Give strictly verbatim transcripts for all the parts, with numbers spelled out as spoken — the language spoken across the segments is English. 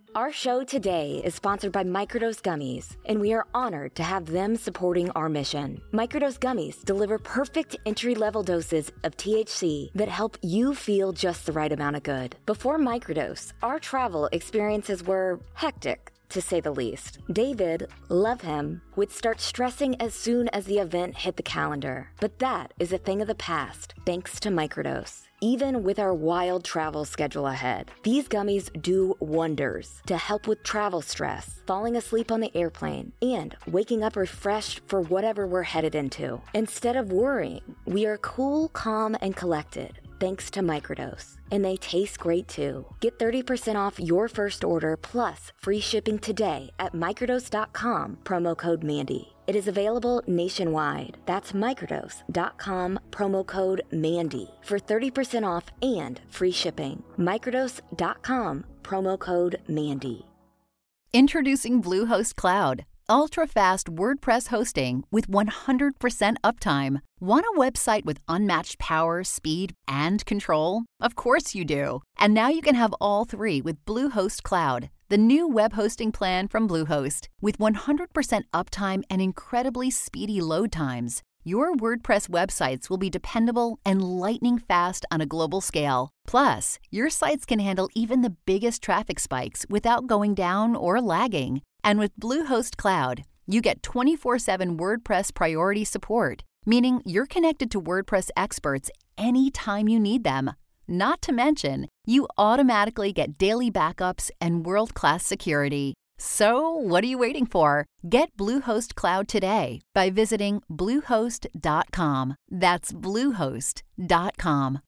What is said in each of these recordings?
Our show today is sponsored by Microdose Gummies, and we are honored to have them supporting our mission. Microdose Gummies deliver perfect entry-level doses of T H C that help you feel just the right amount of good. Before Microdose, our travel experiences were hectic, to say the least. David, love him, would start stressing as soon as the event hit the calendar. But that is a thing of the past, thanks to Microdose. Even with our wild travel schedule ahead, these gummies do wonders to help with travel stress, falling asleep on the airplane, and waking up refreshed for whatever we're headed into. Instead of worrying, we are cool, calm, and collected, thanks to Microdose. And they taste great too. Get thirty percent off your first order plus free shipping today at microdose dot com, promo code Mandy. It is available nationwide. That's microdose dot com, promo code Mandy for thirty percent off and free shipping. microdose dot com, promo code Mandy. Introducing Bluehost Cloud, ultra-fast WordPress hosting with one hundred percent uptime. Want a website with unmatched power, speed, and control? Of course you do. And now you can have all three with Bluehost Cloud, the new web hosting plan from Bluehost. With one hundred percent uptime and incredibly speedy load times, your WordPress websites will be dependable and lightning fast on a global scale. Plus, your sites can handle even the biggest traffic spikes without going down or lagging. And with Bluehost Cloud, you get twenty-four seven WordPress priority support, meaning you're connected to WordPress experts anytime you need them. Not to mention, you automatically get daily backups and world-class security. So, what are you waiting for? Get Bluehost Cloud today by visiting bluehost dot com. That's bluehost dot com.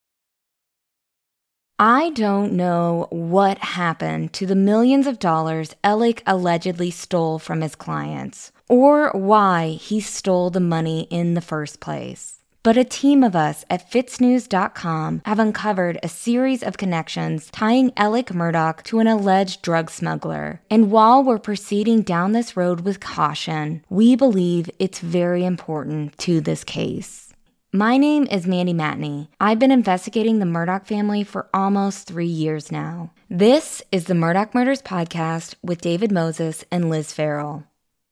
I don't know what happened to the millions of dollars Alec allegedly stole from his clients, or why he stole the money in the first place. But a team of us at fitz news dot com have uncovered a series of connections tying Alec Murdaugh to an alleged drug smuggler. And while we're proceeding down this road with caution, we believe it's very important to this case. My name is Mandy Matney. I've been investigating the Murdaugh family for almost three years now. This is the Murdaugh Murders Podcast with David Moses and Liz Farrell.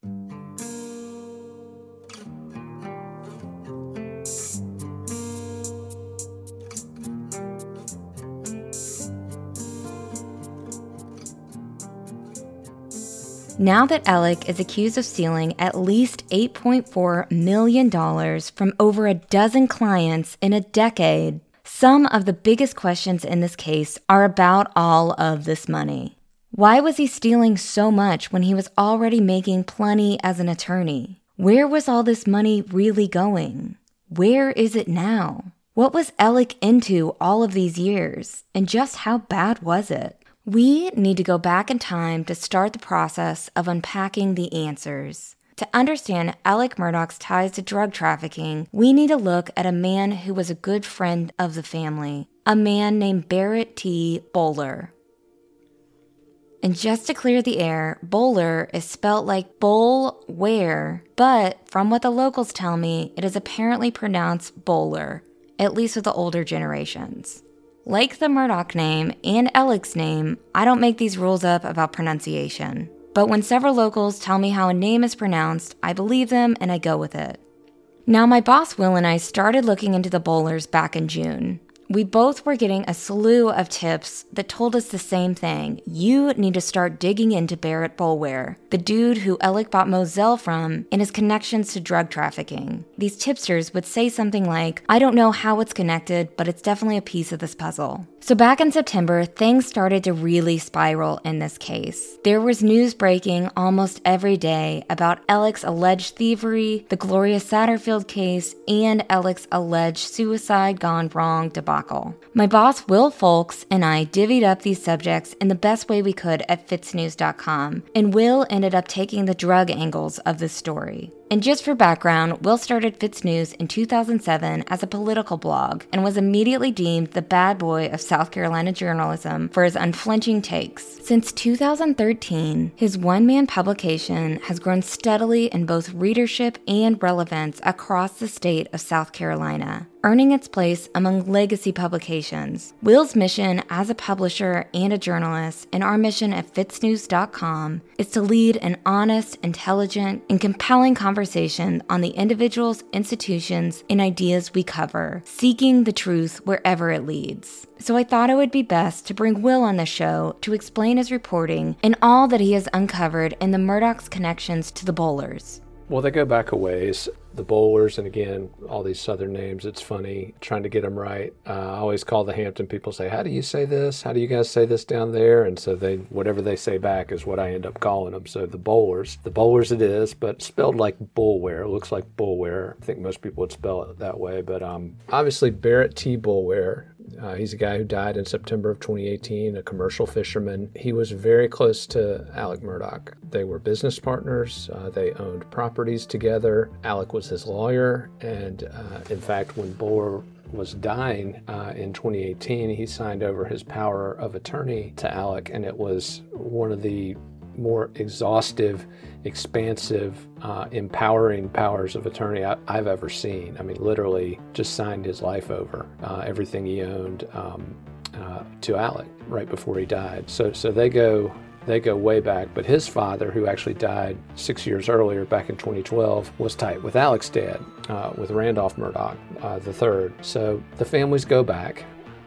Now that Alec is accused of stealing at least eight point four million dollars from over a dozen clients in a decade, some of the biggest questions in this case are about all of this money. Why was he stealing so much when he was already making plenty as an attorney? Where was all this money really going? Where is it now? What was Alec into all of these years? And just how bad was it? We need to go back in time to start the process of unpacking the answers. To understand Alec Murdaugh's ties to drug trafficking, we need to look at a man who was a good friend of the family, a man named Barrett T. Bowler. And just to clear the air, Bowler is spelt like bowl-ware, but from what the locals tell me, it is apparently pronounced Bowler, at least with the older generations. Like the Murdaugh name and Alec's name, I don't make these rules up about pronunciation. But when several locals tell me how a name is pronounced, I believe them and I go with it. Now, my boss Will and I started looking into the Bowlers back in June. We both were getting a slew of tips that told us the same thing. You need to start digging into Barrett Boulware, the dude who Alec bought Moselle from, and his connections to drug trafficking. These tipsters would say something like, I don't know how it's connected, but it's definitely a piece of this puzzle. So back in September, things started to really spiral in this case. There was news breaking almost every day about Alec's alleged thievery, the Gloria Satterfield case, and Alec's alleged suicide gone wrong debacle. My boss Will Folks and I divvied up these subjects in the best way we could at fitz news dot com, and Will ended up taking the drug angles of this story. And just for background, Will started Fitz News in two thousand seven as a political blog and was immediately deemed the bad boy of South Carolina journalism for his unflinching takes. Since two thousand thirteen, his one-man publication has grown steadily in both readership and relevance across the state of South Carolina, earning its place among legacy publications. Will's mission as a publisher and a journalist, and our mission at fitz news dot com, is to lead an honest, intelligent, and compelling conversation on the individuals, institutions, and ideas we cover, seeking the truth wherever it leads. So I thought it would be best to bring Will on the show to explain his reporting and all that he has uncovered in the Murdaug's connections to the Bowlers. Well, they go back a ways. The Bowlers, and again, all these Southern names, it's funny trying to get them right. Uh, I always call the Hampton people, say, how do you say this? How do you guys say this down there? And so they, whatever they say back is what I end up calling them. So the Bowlers, the Bowlers it is, but spelled like Boulware. It looks like Boulware. I think most people would spell it that way. But um, obviously Barrett T. Boulware, uh, he's a guy who died in September of twenty eighteen, a commercial fisherman. He was very close to Alec Murdaugh. They were business partners. Uh, they owned properties together. Alec was his lawyer, and uh, in fact, when Bowler was dying uh, in twenty eighteen, he signed over his power of attorney to Alec, and it was one of the more exhaustive, expansive, uh, empowering powers of attorney I- I've ever seen. I mean, literally just signed his life over, uh, everything he owned um, uh, to Alec right before he died. So, so they go They go way back, but his father, who actually died six years earlier, back in twenty twelve, was tight with Alec's dad, uh, with Randolph Murdaugh uh, the third. So the families go back.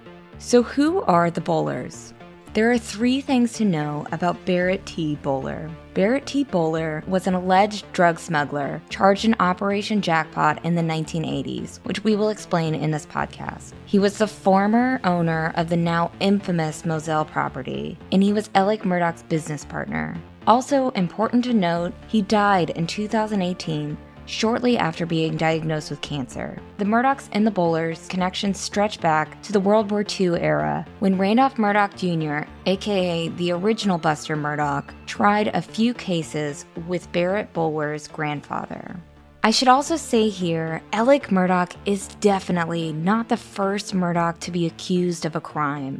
So who are the Bowlers? There are three things to know about Barrett T. Bowler. Barrett T. Bowler was an alleged drug smuggler charged in Operation Jackpot in the nineteen eighties, which we will explain in this podcast. He was the former owner of the now infamous Moselle property, and he was Alec Murdaugh's business partner. Also important to note, he died in two thousand eighteen, shortly after being diagnosed with cancer. The Murdaughs and the Bowlers' connections stretch back to the World War Two era, when Randolph Murdaugh Junior, aka the original Buster Murdaugh, tried a few cases with Barrett Bowler's grandfather. I should also say here, Alec Murdaugh is definitely not the first Murdaugh to be accused of a crime.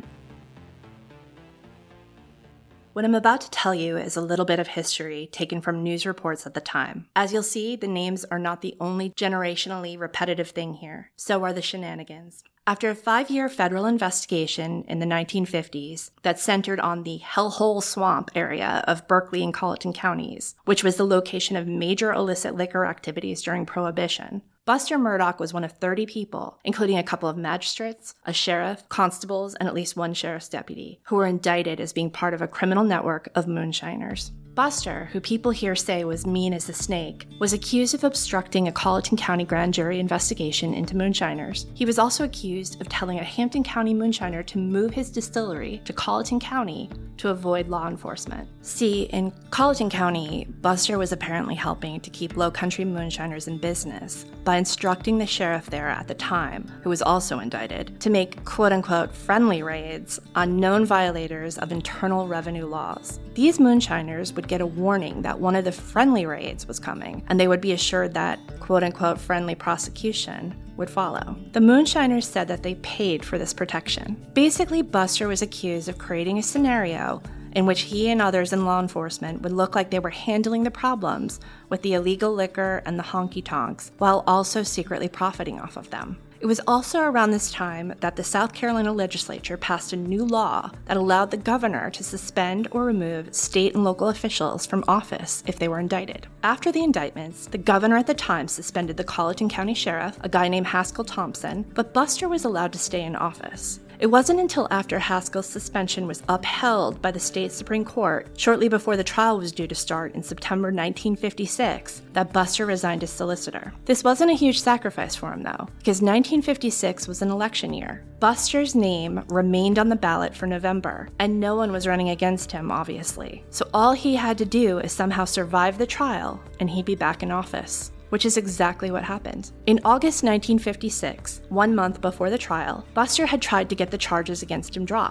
What I'm about to tell you is a little bit of history taken from news reports at the time. As you'll see, the names are not the only generationally repetitive thing here. So are the shenanigans. After a five-year federal investigation in the nineteen fifties that centered on the Hellhole Swamp area of Berkeley and Colleton counties, which was the location of major illicit liquor activities during Prohibition, Buster Murdaugh was one of thirty people, including a couple of magistrates, a sheriff, constables, and at least one sheriff's deputy, who were indicted as being part of a criminal network of moonshiners. Buster, who people here say was mean as a snake, was accused of obstructing a Colleton County grand jury investigation into moonshiners. He was also accused of telling a Hampton County moonshiner to move his distillery to Colleton County to avoid law enforcement. See, in Colleton County, Buster was apparently helping to keep low country moonshiners in business by instructing the sheriff there at the time, who was also indicted, to make quote-unquote friendly raids on known violators of internal revenue laws. These moonshiners would get a warning that one of the friendly raids was coming, and they would be assured that quote-unquote friendly prosecution would follow. The moonshiners said that they paid for this protection. Basically, Buster was accused of creating a scenario in which he and others in law enforcement would look like they were handling the problems with the illegal liquor and the honky-tonks, while also secretly profiting off of them. It was also around this time that the South Carolina legislature passed a new law that allowed the governor to suspend or remove state and local officials from office if they were indicted. After the indictments, the governor at the time suspended the Colleton County sheriff, a guy named Haskell Thompson, but Buster was allowed to stay in office. It wasn't until after Haskell's suspension was upheld by the state Supreme Court, shortly before the trial was due to start in September nineteen fifty-six, that Buster resigned as solicitor. This wasn't a huge sacrifice for him, though, because nineteen fifty-six was an election year. Buster's name remained on the ballot for November, and no one was running against him, obviously. So all he had to do is somehow survive the trial, and he'd be back in office. Which is exactly what happened. In August nineteen fifty-six, one month before the trial, Buster had tried to get the charges against him dropped.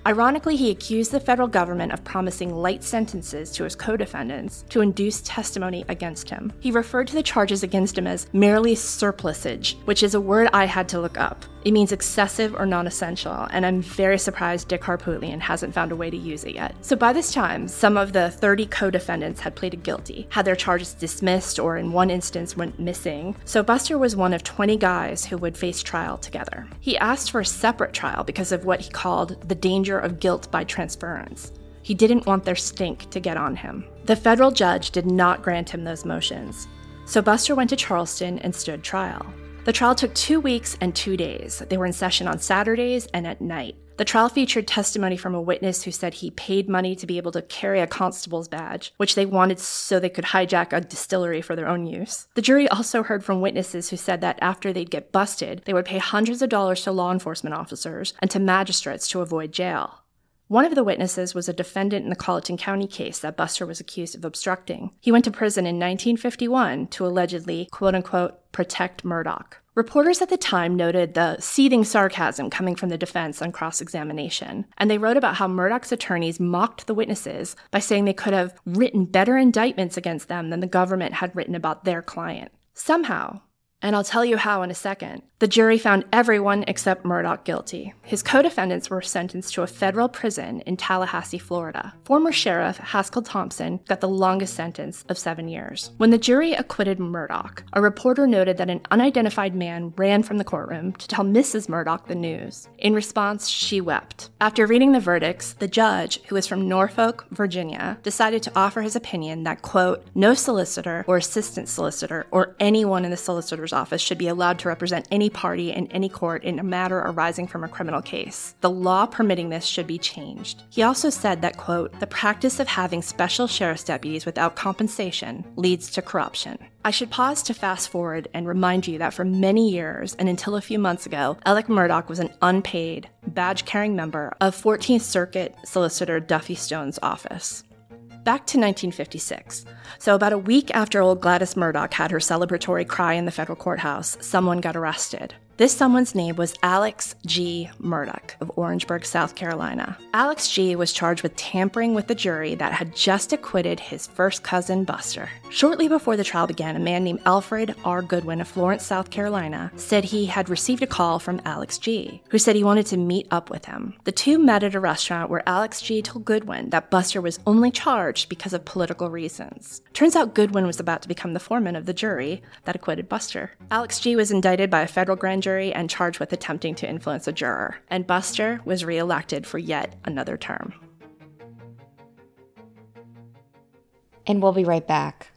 Ironically, he accused the federal government of promising light sentences to his co-defendants to induce testimony against him. He referred to the charges against him as merely surplusage, which is a word I had to look up. It means excessive or non-essential, and I'm very surprised Dick Harpootlian hasn't found a way to use it yet. So by this time, some of the thirty co-defendants had pleaded guilty, had their charges dismissed, or in one instance went missing, so Buster was one of twenty guys who would face trial together. He asked for a separate trial because of what he called the danger of guilt by transference. He didn't want their stink to get on him. The federal judge did not grant him those motions, so Buster went to Charleston and stood trial. The trial took two weeks and two days. They were in session on Saturdays and at night. The trial featured testimony from a witness who said he paid money to be able to carry a constable's badge, which they wanted so they could hijack a distillery for their own use. The jury also heard from witnesses who said that after they'd get busted, they would pay hundreds of dollars to law enforcement officers and to magistrates to avoid jail. One of the witnesses was a defendant in the Colleton County case that Buster was accused of obstructing. He went to prison in nineteen fifty-one to allegedly, quote-unquote, protect Murdaugh. Reporters at the time noted the seething sarcasm coming from the defense on cross-examination, and they wrote about how Murdaugh's attorneys mocked the witnesses by saying they could have written better indictments against them than the government had written about their client. Somehow, and I'll tell you how in a second, the jury found everyone except Murdaugh guilty. His co-defendants were sentenced to a federal prison in Tallahassee, Florida. Former Sheriff Haskell Thompson got the longest sentence of seven years. When the jury acquitted Murdaugh, a reporter noted that an unidentified man ran from the courtroom to tell Missus Murdaugh the news. In response, she wept. After reading the verdicts, the judge, who was from Norfolk, Virginia, decided to offer his opinion that, quote, no solicitor or assistant solicitor or anyone in the solicitor's office should be allowed to represent any party in any court in a matter arising from a criminal case. The law permitting this should be changed. He also said that, quote, the practice of having special sheriff's deputies without compensation leads to corruption. I should pause to fast forward and remind you that for many years, and until a few months ago, Alec Murdaugh was an unpaid, badge-carrying member of fourteenth Circuit Solicitor Duffy Stone's office. Back to nineteen fifty-six. So about a week after old Gladys Murdaugh had her celebratory cry in the federal courthouse, someone got arrested. This someone's name was Alex G. Murdaugh of Orangeburg, South Carolina. Alex G. was charged with tampering with the jury that had just acquitted his first cousin, Buster. Shortly before the trial began, a man named Alfred R. Goodwin of Florence, South Carolina, said he had received a call from Alex G., who said he wanted to meet up with him. The two met at a restaurant where Alex G. told Goodwin that Buster was only charged because of political reasons. Turns out Goodwin was about to become the foreman of the jury that acquitted Buster. Alex G. was indicted by a federal grand jury and charged with attempting to influence a juror, and Buster was reelected for yet another term. And we'll be right back.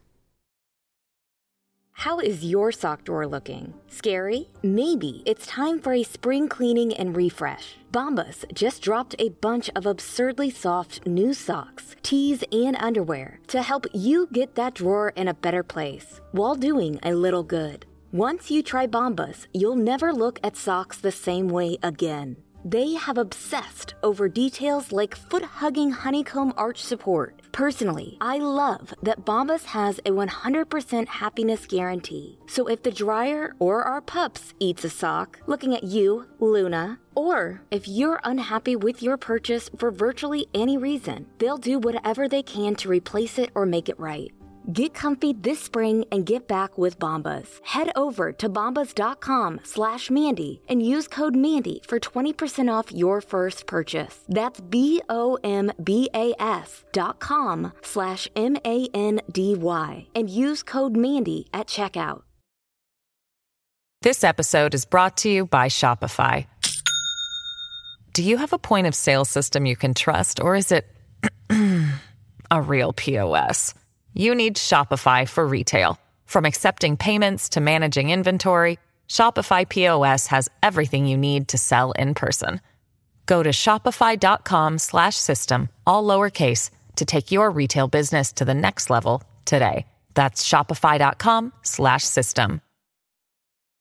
How is your sock drawer looking? Scary? Maybe it's time for a spring cleaning and refresh. Bombas just dropped a bunch of absurdly soft new socks, tees, and underwear to help you get that drawer in a better place while doing a little good. Once you try Bombas, you'll never look at socks the same way again. They have obsessed over details like foot-hugging honeycomb arch support. Personally, I love that Bombas has a one hundred percent happiness guarantee. So if the dryer or our pups eats a sock, looking at you, Luna, or if you're unhappy with your purchase for virtually any reason, they'll do whatever they can to replace it or make it right. Get comfy this spring and get back with Bombas. Head over to bombas.com slash Mandy and use code Mandy for twenty percent off your first purchase. That's B-O-M-B-A-S dot com slash M-A-N-D-Y and use code Mandy at checkout. This episode is brought to you by Shopify. Do you have a point of sale system you can trust, or is it a real P O S? You need Shopify for retail. From accepting payments to managing inventory, Shopify P O S has everything you need to sell in person. Go to shopify.com slash system, all lowercase, to take your retail business to the next level today. That's shopify.com slash system.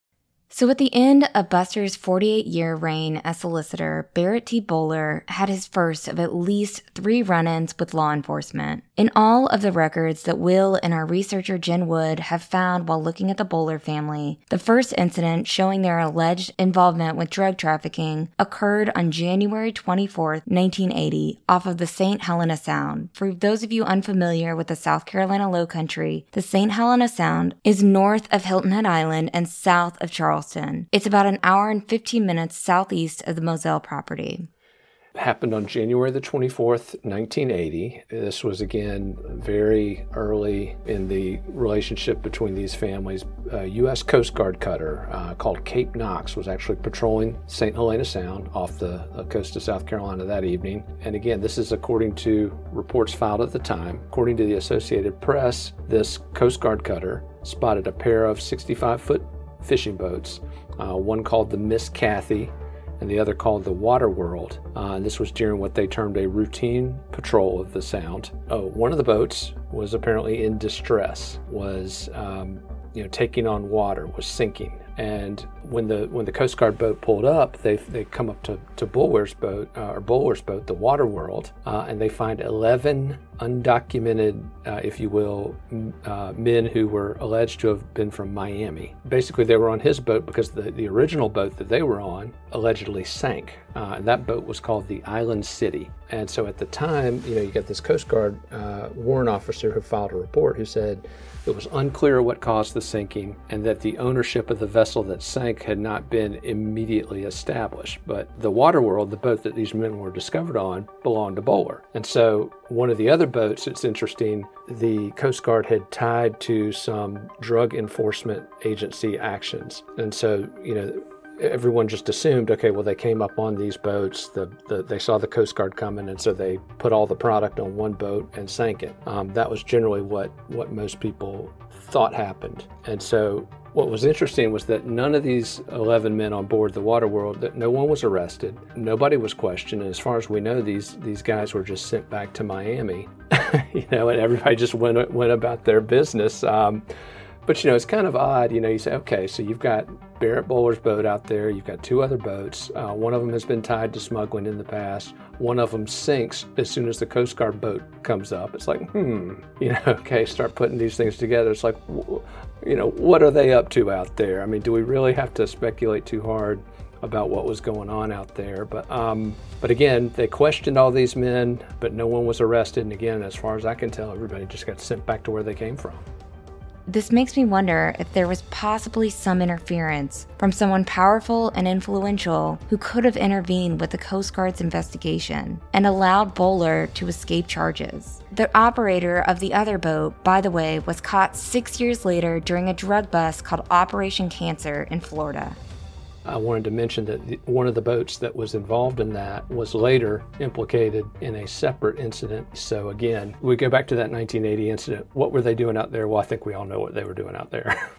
So at the end of Buster's forty-eight-year reign as solicitor, Barrett T. Bowler had his first of at least three run-ins with law enforcement. In all of the records that Will and our researcher Jen Wood have found while looking at the Bowler family, the first incident showing their alleged involvement with drug trafficking occurred on January twenty-fourth, nineteen eighty, off of the Saint Helena Sound. For those of you unfamiliar with the South Carolina Lowcountry, the Saint Helena Sound is north of Hilton Head Island and south of Charleston. It's about an hour and fifteen minutes southeast of the Moselle property. It happened on January the twenty-fourth, nineteen eighty. This was, again, very early in the relationship between these families. A U S Coast Guard cutter uh, called Cape Knox was actually patrolling Saint Helena Sound off the uh, coast of South Carolina that evening. And again, this is according to reports filed at the time. According to the Associated Press, this Coast Guard cutter spotted a pair of sixty-five-foot fishing boats, uh, one called the Miss Kathy and the other called the Water World. Uh, and this was during what they termed a routine patrol of the Sound. Oh, one of the boats was apparently in distress, was um, you know taking on water, was sinking. And when the when the Coast Guard boat pulled up, they they come up to to Bowler's boat uh, or Bowler's boat, the Water World, uh, and they find eleven undocumented, uh, if you will, uh, men who were alleged to have been from Miami. Basically, they were on his boat because the the original boat that they were on allegedly sank, uh, and that boat was called the Island City. And so at the time, you know, you got this Coast Guard uh, warrant officer who filed a report who said it was unclear what caused the sinking and that the ownership of the vessel that sank had not been immediately established. But the Water World, the boat that these men were discovered on, belonged to Bowler. And so one of the other boats, it's interesting, the Coast Guard had tied to some drug enforcement agency actions. And so, you know, everyone just assumed, okay, well, they came up on these boats, the, the, they saw the Coast Guard coming, and so they put all the product on one boat and sank it. Um, that was generally what, what most people thought happened. And so what was interesting was that none of these eleven men on board the Water World, that no one was arrested, nobody was questioned, and as far as we know, these these guys were just sent back to Miami, you know, and everybody just went went about their business. Um, But, you know, it's kind of odd, you know, you say, okay, so you've got Barrett Bowler's boat out there, you've got two other boats, uh, one of them has been tied to smuggling in the past, one of them sinks as soon as the Coast Guard boat comes up. It's like, hmm, you know, okay, start putting these things together. It's like, you know, what are they up to out there? I mean, do we really have to speculate too hard about what was going on out there? But um, but again, they questioned all these men, but no one was arrested. And again, as far as I can tell, everybody just got sent back to where they came from. This makes me wonder if there was possibly some interference from someone powerful and influential who could have intervened with the Coast Guard's investigation and allowed Bowler to escape charges. The operator of the other boat, by the way, was caught six years later during a drug bust called Operation Cancer in Florida. I wanted to mention that the, one of the boats that was involved in that was later implicated in a separate incident. So again, we go back to that nineteen eighty incident. What were they doing out there? Well, I think we all know what they were doing out there.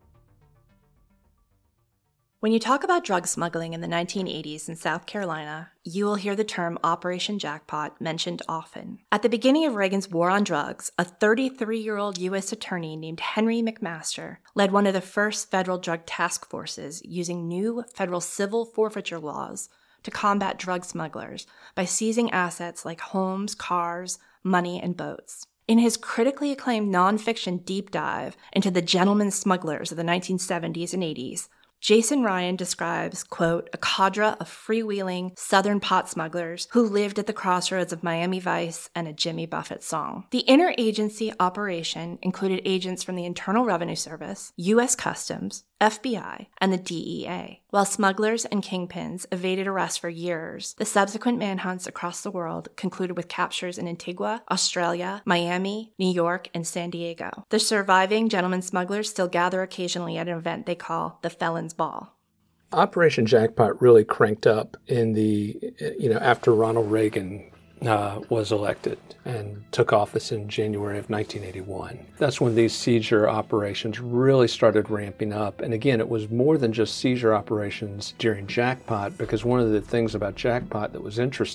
When you talk about drug smuggling in the nineteen eighties in South Carolina, you will hear the term Operation Jackpot mentioned often. At the beginning of Reagan's war on drugs, a thirty-three-year-old U S attorney named Henry McMaster led one of the first federal drug task forces using new federal civil forfeiture laws to combat drug smugglers by seizing assets like homes, cars, money, and boats. In his critically acclaimed nonfiction deep dive into the gentleman smugglers of the nineteen seventies and eighties, Jason Ryan describes, quote, a cadre of freewheeling Southern pot smugglers who lived at the crossroads of Miami Vice and a Jimmy Buffett song. The interagency operation included agents from the Internal Revenue Service, U S Customs, F B I, and the D E A. While smugglers and kingpins evaded arrest for years, the subsequent manhunts across the world concluded with captures in Antigua, Australia, Miami, New York, and San Diego. The surviving gentlemen smugglers still gather occasionally at an event they call the Felon's Ball. Operation Jackpot really cranked up in the, you know, after Ronald Reagan uh, was elected and took office in January of nineteen eighty-one. That's when these seizure operations really started ramping up. And again, it was more than just seizure operations during Jackpot, because one of the things about Jackpot that was interesting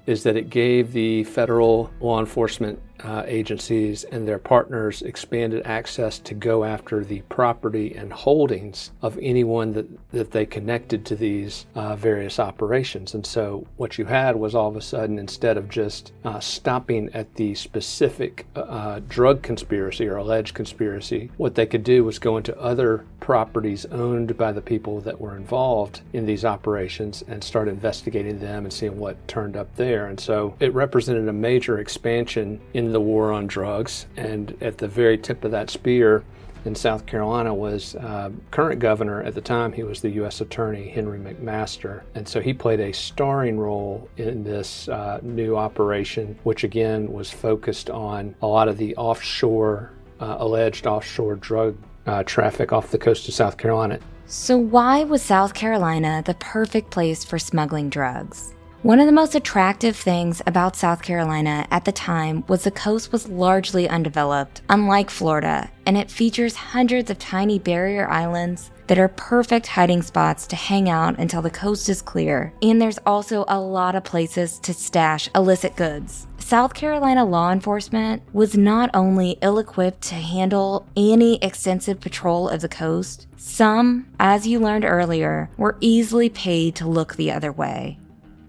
is that it gave the federal law enforcement uh, agencies and their partners expanded access to go after the property and holdings of anyone that, that they connected to these uh, various operations. And so what you had was all of a sudden, instead of just uh, stopping at the specific uh, drug conspiracy or alleged conspiracy, what they could do was go into other properties owned by the people that were involved in these operations and start investigating them and seeing what turned up there. And so it represented a major expansion in the war on drugs. And at the very tip of that spear in South Carolina was uh, current governor at the time. He was the U S Attorney, Henry McMaster. And so he played a starring role in this uh, new operation, which again was focused on a lot of the offshore, uh, alleged offshore drug uh, traffic off the coast of South Carolina. So why was South Carolina the perfect place for smuggling drugs? One of the most attractive things about South Carolina at the time was the coast was largely undeveloped, unlike Florida, and it features hundreds of tiny barrier islands that are perfect hiding spots to hang out until the coast is clear. And there's also a lot of places to stash illicit goods. South Carolina law enforcement was not only ill-equipped to handle any extensive patrol of the coast, some, as you learned earlier, were easily paid to look the other way.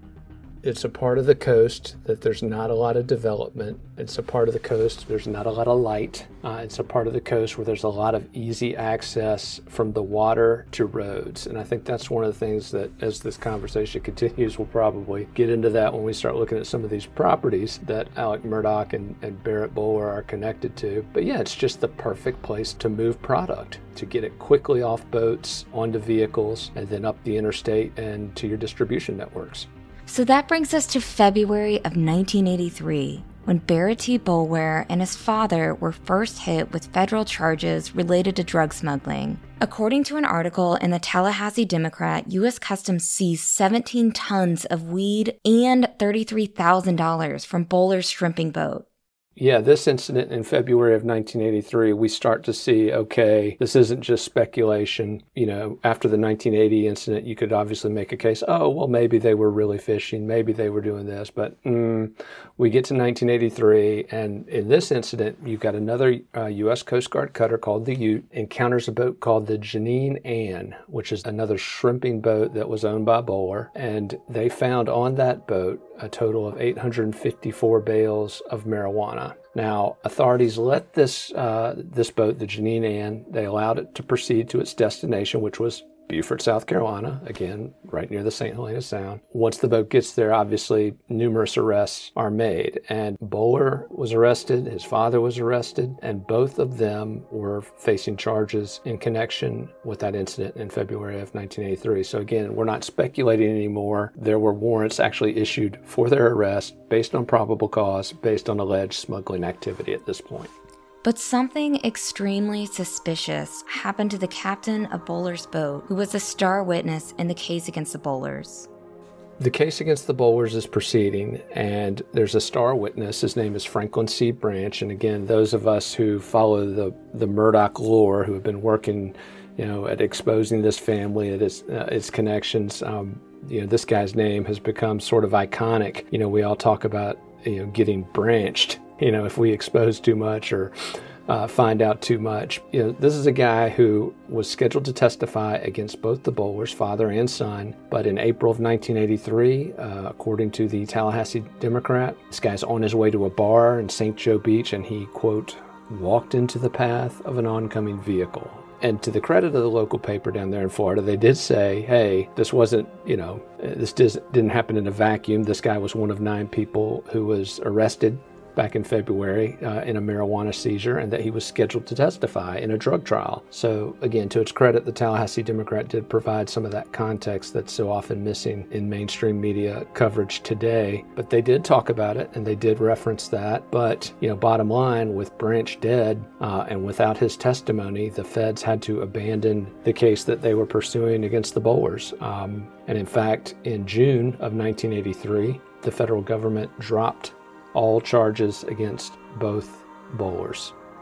It's a part of the coast that there's not a lot of development. It's a part of the coast there's not a lot of light. Uh, it's a part of the coast where there's a lot of easy access from the water to roads. And I think that's one of the things that, as this conversation continues, we'll probably get into that when we start looking at some of these properties that Alec Murdaugh and, and Barrett Bowler are connected to. But yeah, it's just the perfect place to move product, to get it quickly off boats, onto vehicles, and then up the interstate and to your distribution networks. So that brings us to February of nineteen eighty-three, when Barrett T. Boulware and his father were first hit with federal charges related to drug smuggling. According to an article in the Tallahassee Democrat, U S Customs seized seventeen tons of weed and thirty-three thousand dollars from Bowler's shrimping boat. Yeah, this incident in February of nineteen eighty-three, we start to see, okay, this isn't just speculation. You know, after the nineteen eighty incident, you could obviously make a case, oh, well, maybe they were really fishing, maybe they were doing this. But mm, we get to nineteen eighty-three, and in this incident, you've got another uh, U S Coast Guard cutter called the Ute encounters a boat called the Jeanine Ann, which is another shrimping boat that was owned by Bowler. And they found on that boat a total of eight hundred fifty-four bales of marijuana. Now, authorities let this uh, this boat, the Jeanine Ann, they allowed it to proceed to its destination, which was Beaufort, South Carolina, again, right near the Saint Helena Sound. Once the boat gets there, obviously, numerous arrests are made. And Bowler was arrested, his father was arrested, and both of them were facing charges in connection with that incident in February of nineteen eighty-three. So again, we're not speculating anymore. There were warrants actually issued for their arrest based on probable cause, based on alleged smuggling activity at this point. But something extremely suspicious happened to the captain of Bowler's boat, who was a star witness in the case against the Bowlers. The case against the Bowlers is proceeding, and there's a star witness. His name is Franklin C. Branch. And again, those of us who follow the, the Murdaugh lore, who have been working, you know, at exposing this family, at its, uh, its connections, um, you know, this guy's name has become sort of iconic. You know, we all talk about, you know, getting branched. You know, if we expose too much or uh, find out too much. You know, this is a guy who was scheduled to testify against both the Bowlers, father and son. But in April of nineteen eighty-three, uh, according to the Tallahassee Democrat, this guy's on his way to a bar in Saint Joe Beach, and he, quote, walked into the path of an oncoming vehicle. And to the credit of the local paper down there in Florida, they did say, hey, this wasn't, you know, this didn't happen in a vacuum. This guy was one of nine people who was arrested back in February uh, in a marijuana seizure, and that he was scheduled to testify in a drug trial. So again, to its credit, the Tallahassee Democrat did provide some of that context that's so often missing in mainstream media coverage today. But they did talk about it, and they did reference that. But, you know, bottom line, with Branch dead uh, and without his testimony, the feds had to abandon the case that they were pursuing against the Bowlers. Um, and in fact, in June of nineteen eighty-three, the federal government dropped all charges against both Bowlers.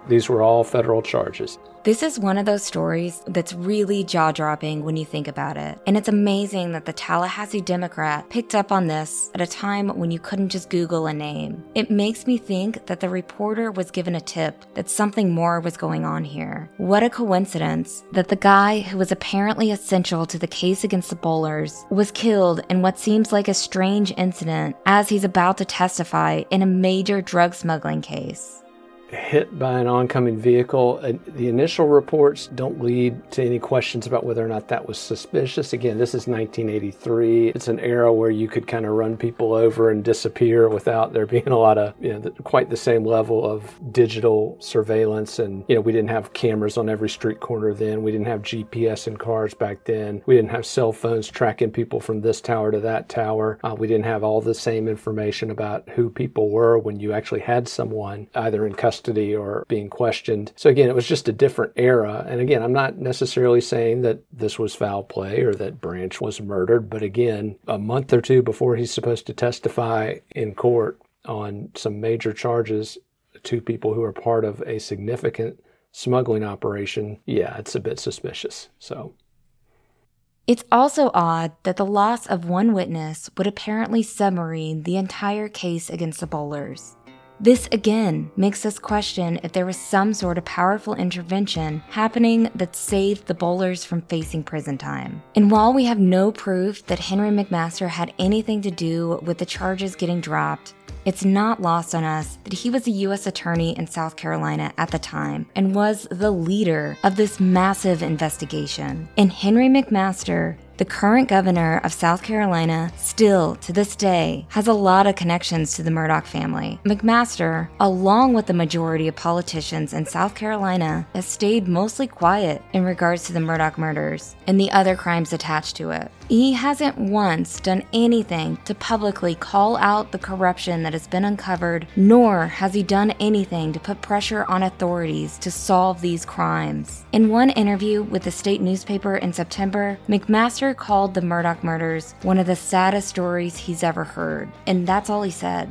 These were all federal charges. This is one of those stories that's really jaw-dropping when you think about it. And it's amazing that the Tallahassee Democrat picked up on this at a time when you couldn't just Google a name. It makes me think that the reporter was given a tip that something more was going on here. What a coincidence that the guy who was apparently essential to the case against the Bowlers was killed in what seems like a strange incident as he's about to testify in a major drug smuggling case. Hit by an oncoming vehicle. The initial reports don't lead to any questions about whether or not that was suspicious. Again, this is nineteen eighty-three. It's an era where you could kind of run people over and disappear without there being a lot of, you know, quite the same level of digital surveillance. And, you know, we didn't have cameras on every street corner then. We didn't have G P S in cars back then. We didn't have cell phones tracking people from this tower to that tower. Uh, we didn't have all the same information about who people were when you actually had someone either in custody or being questioned. So again, it was just a different era. And again, I'm not necessarily saying that this was foul play or that Branch was murdered. But again, a month or two before he's supposed to testify in court on some major charges, two people who are part of a significant smuggling operation, yeah, it's a bit suspicious. So it's also odd that the loss of one witness would apparently submarine the entire case against the Bowlers. This again makes us question if there was some sort of powerful intervention happening that saved the Bowlers from facing prison time. And while we have no proof that Henry McMaster had anything to do with the charges getting dropped, it's not lost on us that he was a U S attorney in South Carolina at the time and was the leader of this massive investigation. And Henry McMaster, the current governor of South Carolina, still to this day has a lot of connections to the Murdaugh family. McMaster, along with the majority of politicians in South Carolina, has stayed mostly quiet in regards to the Murdaugh murders and the other crimes attached to it. He hasn't once done anything to publicly call out the corruption that has been uncovered, nor has he done anything to put pressure on authorities to solve these crimes. In one interview with the state newspaper in September, McMaster called the Murdaugh murders one of the saddest stories he's ever heard, and that's all he said.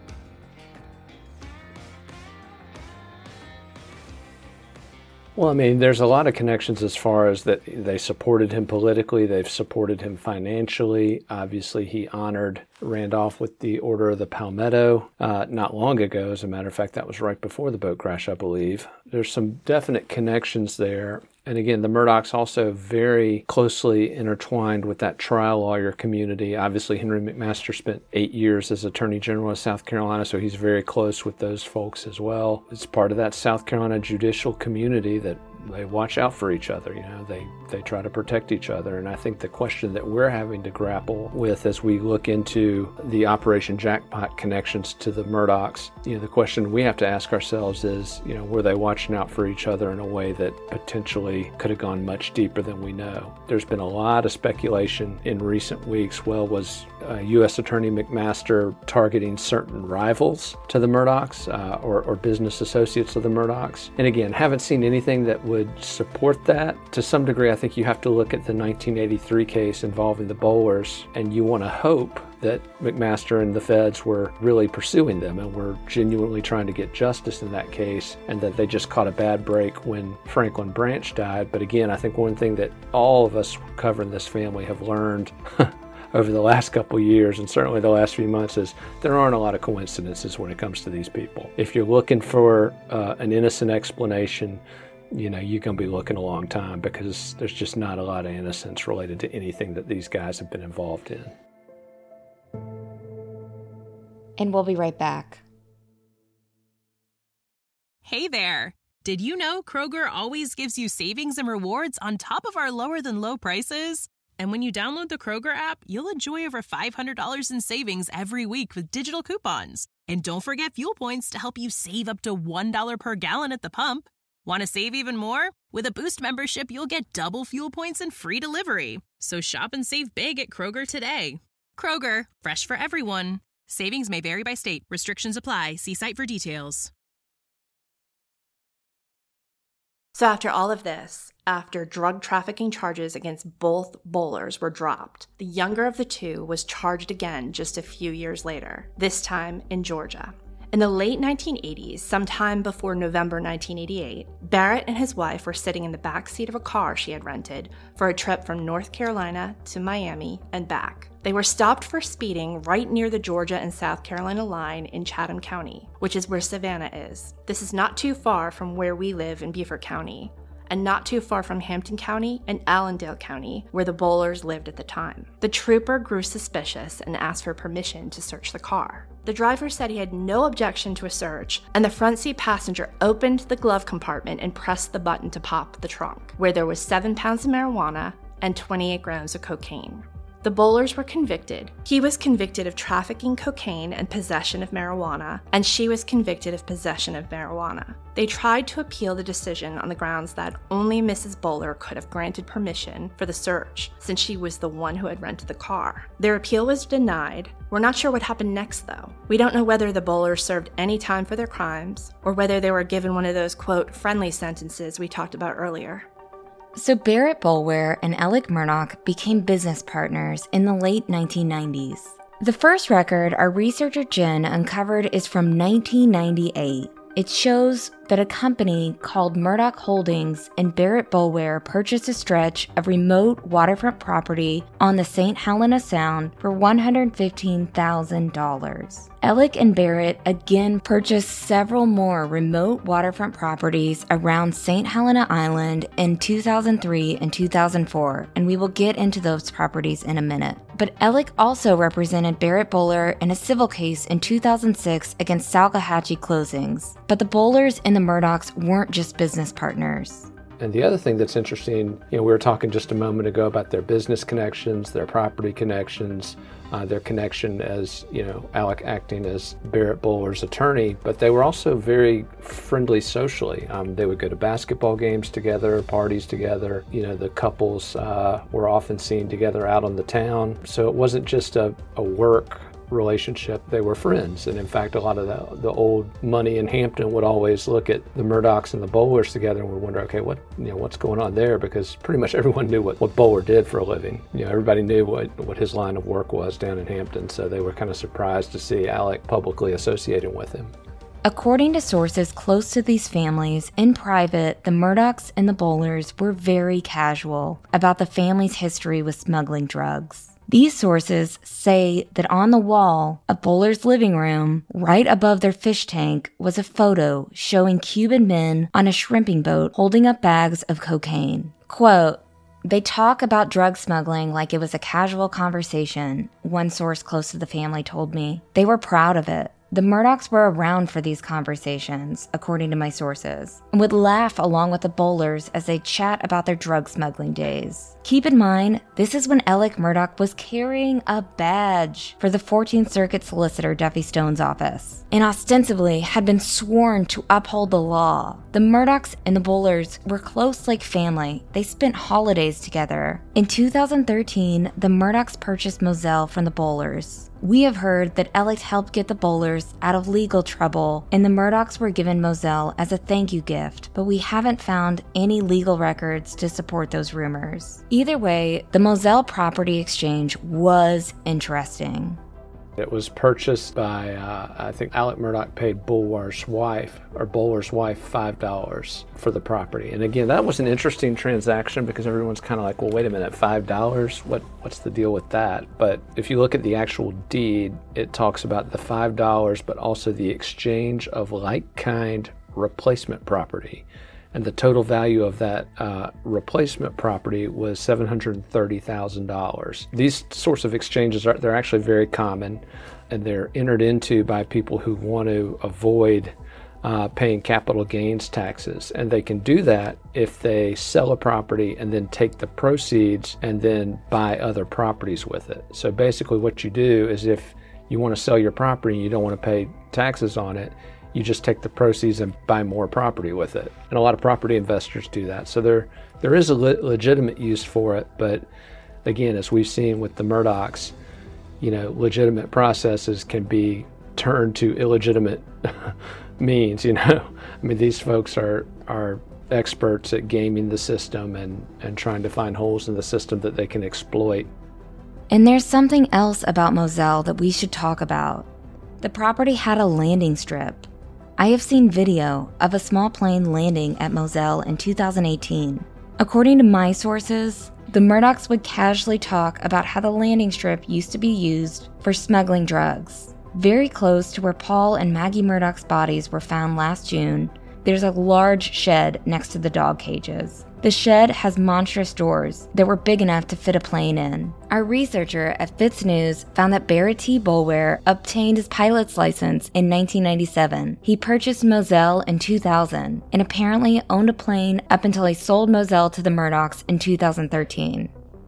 Well, I mean, there's a lot of connections as far as that they supported him politically, they've supported him financially. Obviously, he honored Randolph with the Order of the Palmetto uh, not long ago. As a matter of fact, that was right before the boat crash, I believe. There's some definite connections there. And again, the Murdaughs also very closely intertwined with that trial lawyer community. Obviously, Henry McMaster spent eight years as Attorney General of South Carolina, so he's very close with those folks as well. It's part of that South Carolina judicial community that they watch out for each other. You know, they, they try to protect each other. And I think the question that we're having to grapple with as we look into the Operation Jackpot connections to the Murdaughs, you know, the question we have to ask ourselves is, you know, were they watching out for each other in a way that potentially could have gone much deeper than we know? There's been a lot of speculation in recent weeks. Well, was uh, U S Attorney McMaster targeting certain rivals to the Murdaughs uh, or, or business associates of the Murdaughs? And again, haven't seen anything that would support that. To some degree, I think you have to look at the nineteen eighty-three case involving the Bowlers, and you want to hope that McMaster and the feds were really pursuing them and were genuinely trying to get justice in that case, and that they just caught a bad break when Franklin Branch died. But again, I think one thing that all of us covering this family have learned over the last couple of years, and certainly the last few months, is there aren't a lot of coincidences when it comes to these people. If you're looking for uh, an innocent explanation, you know, you're going to be looking a long time, because there's just not a lot of innocence related to anything that these guys have been involved in. And we'll be right back. Hey there! Did you know Kroger always gives you savings and rewards on top of our lower-than-low prices? And when you download the Kroger app, you'll enjoy over five hundred dollars in savings every week with digital coupons. And don't forget fuel points to help you save up to one dollar per gallon at the pump. Want to save even more? With a Boost membership, you'll get double fuel points and free delivery. So shop and save big at Kroger today. Kroger, fresh for everyone. Savings may vary by state. Restrictions apply. See site for details. So after all of this, after drug trafficking charges against both Bowlers were dropped, the younger of the two was charged again just a few years later, this time in Georgia. In the late nineteen eighties, sometime before November nineteen eighty-eight, Barrett and his wife were sitting in the back seat of a car she had rented for a trip from North Carolina to Miami and back. They were stopped for speeding right near the Georgia and South Carolina line in Chatham County, which is where Savannah is. This is not too far from where we live in Beaufort County, and not too far from Hampton County and Allendale County, where the Bowlers lived at the time. The trooper grew suspicious and asked for permission to search the car. The driver said he had no objection to a search, and the front seat passenger opened the glove compartment and pressed the button to pop the trunk, where there was seven pounds of marijuana and twenty-eight grams of cocaine. The Bowlers were convicted. He was convicted of trafficking cocaine and possession of marijuana, and she was convicted of possession of marijuana. They tried to appeal the decision on the grounds that only Missus Bowler could have granted permission for the search, since she was the one who had rented the car. Their appeal was denied. We're not sure what happened next, though. We don't know whether the Bowlers served any time for their crimes, or whether they were given one of those, quote, friendly sentences we talked about earlier. So Barrett Boulware and Alec Murdaugh became business partners in the late nineteen nineties. The first record our researcher Jen uncovered is from nineteen ninety-eight. It shows that a company called Murdaugh Holdings and Barrett Boulware purchased a stretch of remote waterfront property on the Saint Helena Sound for one hundred fifteen thousand dollars. Alec and Barrett again purchased several more remote waterfront properties around Saint Helena Island in two thousand three and two thousand four, and we will get into those properties in a minute. But Alec also represented Barrett Bowler in a civil case in two thousand six against Salkehatchie Closings. But the Bowlers and the Murdaughs weren't just business partners. And the other thing that's interesting, you know, we were talking just a moment ago about their business connections, their property connections, uh, their connection as, you know, Alec acting as Barrett Bowler's attorney, but they were also very friendly socially. Um, they would go to basketball games together, parties together. You know, the couples uh, were often seen together out on the town. So it wasn't just a, a work relationship, they were friends. And in fact, a lot of the, the old money in Hampton would always look at the Murdaughs and the Bowlers together and would wonder, okay, what you know what's going on there? Because pretty much everyone knew what, what Bowler did for a living. You know, everybody knew what, what his line of work was down in Hampton, so they were kind of surprised to see Alec publicly associating with him. According to sources close to these families, in private, the Murdaughs and the Bowlers were very casual about the family's history with smuggling drugs. These sources say that on the wall of Bowler's living room, right above their fish tank, was a photo showing Cuban men on a shrimping boat holding up bags of cocaine. Quote, "They talk about drug smuggling like it was a casual conversation," one source close to the family told me. They were proud of it. The Murdaughs were around for these conversations, according to my sources, and would laugh along with the Bowlers as they chat about their drug smuggling days. Keep in mind, this is when Alec Murdaugh was carrying a badge for the fourteenth Circuit Solicitor Duffy Stone's office, and ostensibly had been sworn to uphold the law. The Murdaughs and the Bowlers were close like family. They spent holidays together. In two thousand thirteen, the Murdaughs purchased Moselle from the Bowlers. We have heard that Alec helped get the Bowlers out of legal trouble, and the Murdaughs were given Moselle as a thank you gift, but we haven't found any legal records to support those rumors. Either way, the Moselle property exchange was interesting. It was purchased by, uh, I think Alec Murdaugh paid Bowler's wife, or Bowler's wife, five dollars for the property. And again, that was an interesting transaction because everyone's kind of like, well, wait a minute, five dollars? What, what's the deal with that? But if you look at the actual deed, it talks about the five dollars, but also the exchange of like-kind replacement property. And the total value of that uh, replacement property was seven hundred thirty thousand dollars. These sorts of exchanges, are they're actually very common, and they're entered into by people who want to avoid uh, paying capital gains taxes. And they can do that if they sell a property and then take the proceeds and then buy other properties with it. So basically what you do is if you want to sell your property and you don't want to pay taxes on it, you just take the proceeds and buy more property with it. And a lot of property investors do that. So there there is a le- legitimate use for it, but again, as we've seen with the Murdaughs, you know, legitimate processes can be turned to illegitimate means, you know. I mean, these folks are are experts at gaming the system and, and trying to find holes in the system that they can exploit. And there's something else about Moselle that we should talk about. The property had a landing strip. I have seen video of a small plane landing at Moselle in two thousand eighteen. According to my sources, the Murdaughs would casually talk about how the landing strip used to be used for smuggling drugs. Very close to where Paul and Maggie Murdaugh's bodies were found last June, there's a large shed next to the dog cages. The shed has monstrous doors that were big enough to fit a plane in. Our researcher at Fitz News found that Barrett T. Boulware obtained his pilot's license in nineteen ninety-seven. He purchased Moselle in two thousand and apparently owned a plane up until he sold Moselle to the Murdaughs in two thousand thirteen.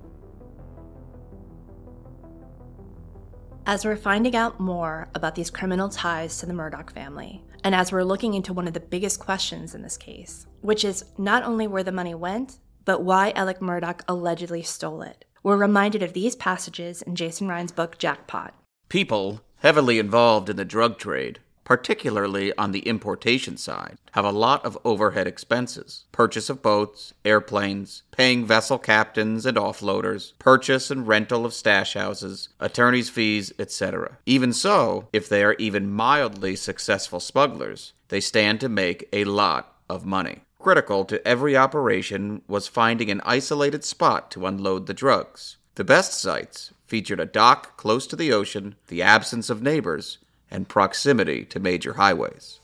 As we're finding out more about these criminal ties to the Murdaugh family, and as we're looking into one of the biggest questions in this case, which is not only where the money went, but why Alec Murdaugh allegedly stole it, we're reminded of these passages in Jason Ryan's book, Jackpot. People heavily involved in the drug trade, particularly on the importation side, have a lot of overhead expenses. Purchase of boats, airplanes, paying vessel captains and offloaders, purchase and rental of stash houses, attorneys' fees, et cetera. Even so, if they are even mildly successful smugglers, they stand to make a lot of money. Critical to every operation was finding an isolated spot to unload the drugs. The best sites featured a dock close to the ocean, the absence of neighbors, and proximity to major highways.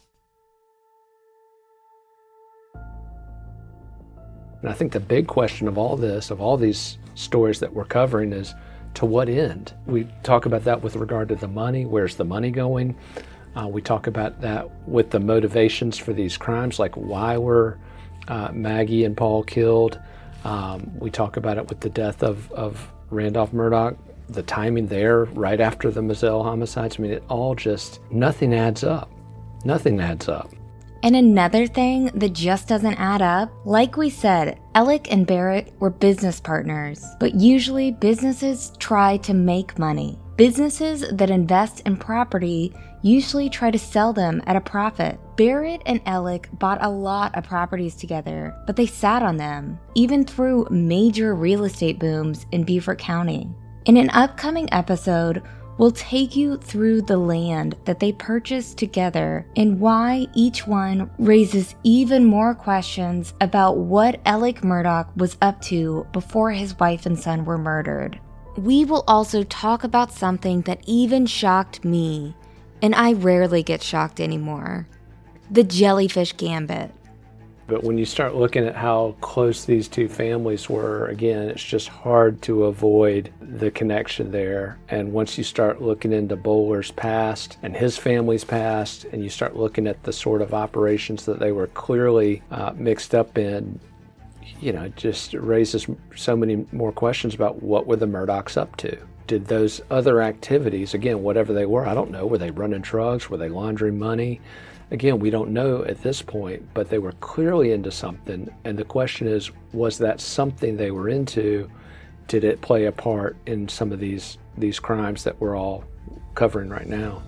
And I think the big question of all this, of all these stories that we're covering, is to what end? We talk about that with regard to the money. Where's the money going? Uh, we talk about that with the motivations for these crimes, like why were uh, Maggie and Paul killed? Um, we talk about it with the death of, of Randolph Murdaugh, the timing there right after the Moselle homicides. I mean, it all just, nothing adds up. Nothing adds up. And another thing that just doesn't add up, like we said, Alec and Barrett were business partners, but usually businesses try to make money. Businesses that invest in property usually try to sell them at a profit. Barrett and Alec bought a lot of properties together, but they sat on them, even through major real estate booms in Beaufort County. In an upcoming episode, we'll take you through the land that they purchased together and why each one raises even more questions about what Alec Murdaugh was up to before his wife and son were murdered. We will also talk about something that even shocked me, and I rarely get shocked anymore: the jellyfish gambit. But when you start looking at how close these two families were, again, it's just hard to avoid the connection there. And once you start looking into Boulware's past and his family's past, and you start looking at the sort of operations that they were clearly uh, mixed up in, you know, it just raises so many more questions about what were the Murdaughs up to. Did those other activities, again, whatever they were, I don't know, were they running drugs? Were they laundering money? Again, we don't know at this point, but they were clearly into something. And the question is, was that something they were into? Did it play a part in some of these, these crimes that we're all covering right now?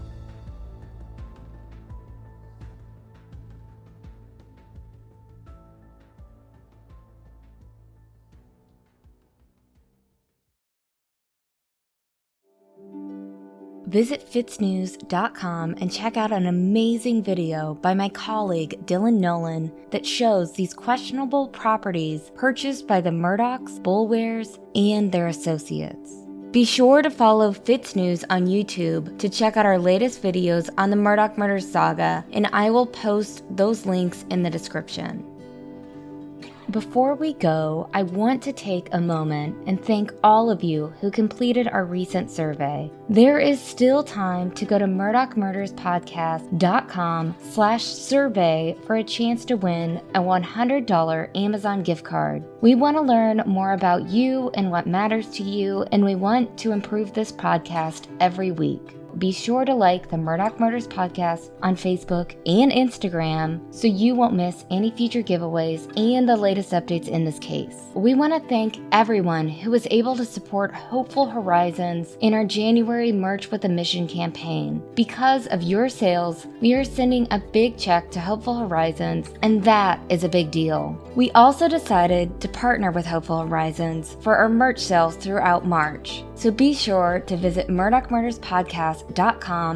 Visit fitz news dot com and check out an amazing video by my colleague Dylan Nolan that shows these questionable properties purchased by the Murdaughs, Boulwares, and their associates. Be sure to follow Fitz News on YouTube to check out our latest videos on the Murdaugh murder saga, and I will post those links in the description. Before we go, I want to take a moment and thank all of you who completed our recent survey. There is still time to go to murdaugh murders podcast dot com slash survey for a chance to win a one hundred dollars Amazon gift card. We want to learn more about you and what matters to you, and we want to improve this podcast every week. Be sure to like the Murdaugh Murders Podcast on Facebook and Instagram so you won't miss any future giveaways and the latest updates in this case. We want to thank everyone who was able to support Hopeful Horizons in our January Merch with a Mission campaign. Because of your sales, we are sending a big check to Hopeful Horizons, and that is a big deal. We also decided to partner with Hopeful Horizons for our merch sales throughout March. So be sure to visit murdaugh murders podcast dot com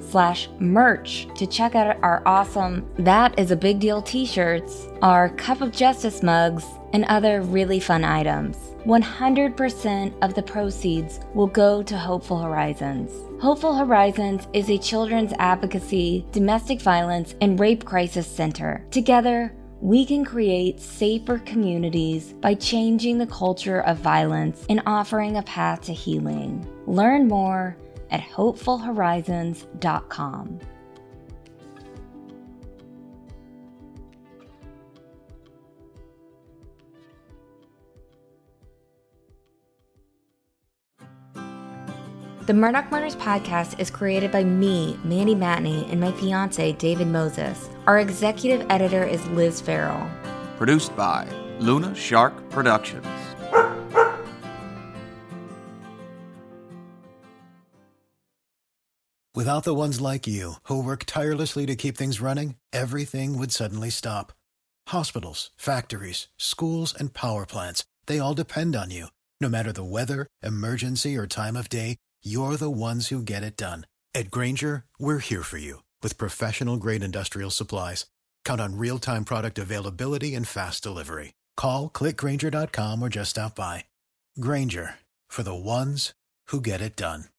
slash merch to check out our awesome That Is a Big Deal t-shirts, our Cup of Justice mugs, and other really fun items. one hundred percent of the proceeds will go to Hopeful Horizons. Hopeful Horizons is a children's advocacy, domestic violence, and rape crisis center. Together, we can create safer communities by changing the culture of violence and offering a path to healing. Learn more at hopeful horizons dot com. The Murdaugh Murders podcast is created by me, Mandy Matney, and my fiance, David Moses. Our executive editor is Liz Farrell. Produced by Luna Shark Productions. Without the ones like you, who work tirelessly to keep things running, everything would suddenly stop. Hospitals, factories, schools, and power plants, they all depend on you. No matter the weather, emergency, or time of day, you're the ones who get it done. At Grainger, we're here for you with professional-grade industrial supplies. Count on real-time product availability and fast delivery. Call, click Grainger dot com, or just stop by. Grainger, for the ones who get it done.